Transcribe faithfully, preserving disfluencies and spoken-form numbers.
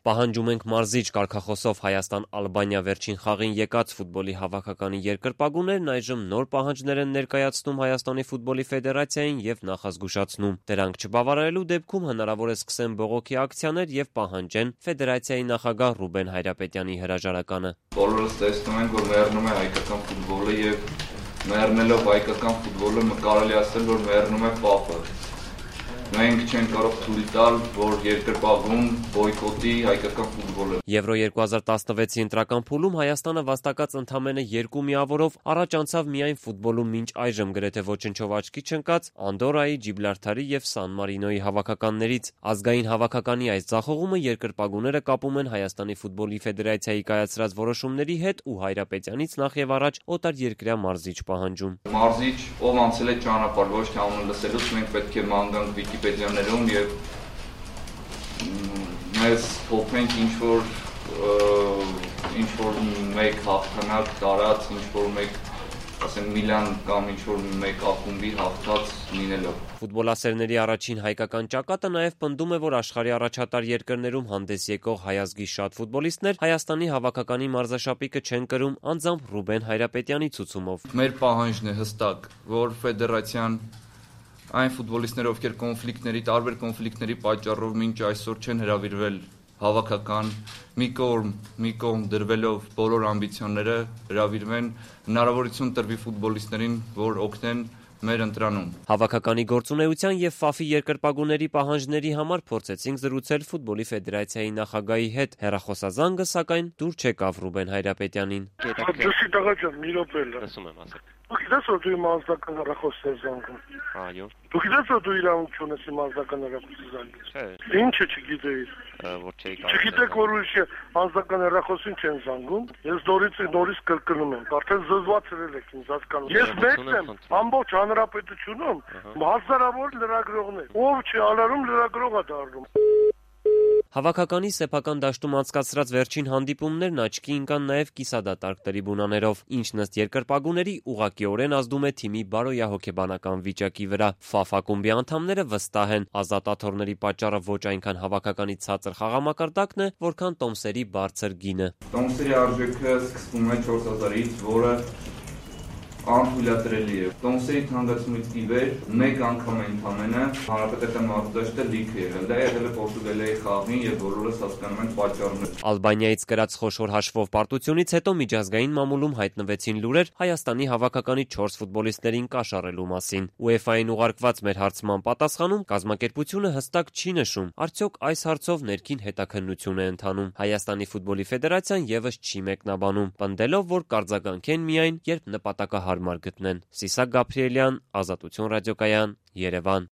Պահանջում ենք մարզիչ կարգախոսով Հայաստան-Ալբանիա վերջին խաղին եկած ֆուտբոլի հավաքականի երկրպագուներն այժմ նոր պահանջներ են ներկայացնում Հայաստանի ֆուտբոլի ֆեդերացիային եւ նախազգուշացնում. դրանք չբավարարելու դեպքում հնարավոր է սկսեն բողոքի ակցիաներ եւ պահանջեն ֆեդերացիայի նախագահ Ռուբեն Հայրապետյանի հրաժարականը. Բոլորս տեսնում ենք, որ մեռնում է հայկական ֆուտբոլը եւ մեռնելով հայկական ֆուտբոլը կարելի ասել, որ մեռնում է պապը. Մենք չենք կարող թույլ տալ, որ երկրպագուն բոյկոտի հայկական ֆուտբոլը. Եվրո երկու հազար տասնվեցի ընտրական փուլում Հայաստանը վաստակած ընդամենը երկու միավորով առաջ անցավ միայն ֆուտբոլում մինչ այժմ գրեթե ոչնչով աչքի չընկած Անդորայի, Ջիբլարթարի եւ Սան Մարինոյի հավաքականներից. ազգային հավաքականի այս ձախողումը երկրպագուները կապում են Հայաստանի ֆուտբոլի ֆեդերացիայի կայացրած որոշումների հետ ու Հայրապետյանից նախ եւ առաջ օտարերկրյա մարզիչ պահանջում. Մարզիչ, ով անցել է ճանապարհ, ոչ թե անունը լսելուց մենք պետք է մանկանք Վիկիպեդիաներում եւ մեզ փոխենք ինչ-որ ինչ-որ մեկ հաղթանակ տարած, ինչ-որ մեկ ասեմ Միլան կամ ինչ-որ մեկ ակումբի հաղթած լինելով. Ֆուտբոլասերների առաջին հայկական ճակատը նաև պնդում է, որ աշխարհի առաջատար երկրներում հանդես եկող հայ ազգի շատ ֆուտբոլիստներ Հայաստանի հավաքականի մարզաշապիկը չեն կրում անձամբ Ռուբեն Հայրապետյանի ցուցումով. Մեր պահանջն է հստակ, որ ֆեդերացիան այն ֆուտբոլիստները, ովքեր կոնֆլիկտների, տարբեր կոնֆլիկտների պատճառով մինչ այսօր չեն հրավիրվել հավաքական, մի կողմ, մի կողմ դրվելով բոլոր ամբիցիոնները հրավիրվեն, հնարավորություն տրվի ֆուտբոլիստներին, որ օգնեն մեր ընտրանում. Հավաքականի գործունեության եւ ՖԱՖ-ի երկրպագուների պահանջների համար փորձեցինք զրուցել ֆուտբոլի ֆեդերացիայի նախագահի հետ. հեռախոսազանգը սակայն դուր չեկավ Ռուբեն Հայրապետյանին. Դասի տղա ջան, մի րոպե լա. Լսում եմ, ասեք. Դու գիտես որ դու իմ անձնական հեռախոսն ես զանգում։ Այո։ Դու գիտես որ դու իրավունք չունես իմ անձնական հեռախոսի զանգել։ Չէ։ Ինչը չգիտեիր։ Որ չէի կարող։ Չգիտեք որ ուրիշ անձնական հեռախոսին չեն զանգում։ Ես նորից նորից կրկնում եմ։ Արդեն զզվացրել եք ինձ հասկանում։ Ես մեկն եմ ամբողջ հանրապետությունում հազարավոր լրագրողներ։ Ով չի ալարում լրագրող է դառնում։ Հավաքականի սեփական դաշտում անցկացրած վերջին հանդիպումներն աչքի ընկան նաև կիսադատարկ տրիբունաներով, ինչն ըստ երկրպագուների ուղղակիորեն ազդում է թիմի բարոյահոգեբանական վիճակի վրա. ՖԱՖ ակումբի անդամները վստահ են, ազատ աթոռների պատճառը ոչ այնքան հավաքականի ցածր խաղամակարդակն է, որքան տոմսերի բարձր գինը. Տոմսերի արժեքը սկսվում է չորս հազարից, որը անթույլատրելի է. Տոմսերի թանկացումից ի վեր մեկ անգամ ընդամենը հանրապետական մարզադաշտը լիքը եղել. Դա եղել է Պորտուգալիայի խաղին եւ բոլորս հասկանում ենք պատճառները. Ալբանիայից կրած խոշոր հաշվով պարտությունից հետո միջազգային մամուլում հայտնվեցին լուրեր Հայաստանի հավաքականի չորս ֆուտբոլիստերին կաշառելու մասին. ՈՒԵՖԱ-ին ուղարկված մեր հարցման պատասխանում կազմակերպությունը հստակ չի նշում, արդյոք այս հարցով ներքին հետաքննություն է ընթանում. Հայաստանի ֆուտբոլի ֆեդերացիան եւս չի մեկնաբանում, պնդելով, որ կարձագանքեն միայն, երբ նպատակահարմար գտնեն. Սիսակ Գաբրիելյան, Ազատություն ռադիոկայան, Երևան.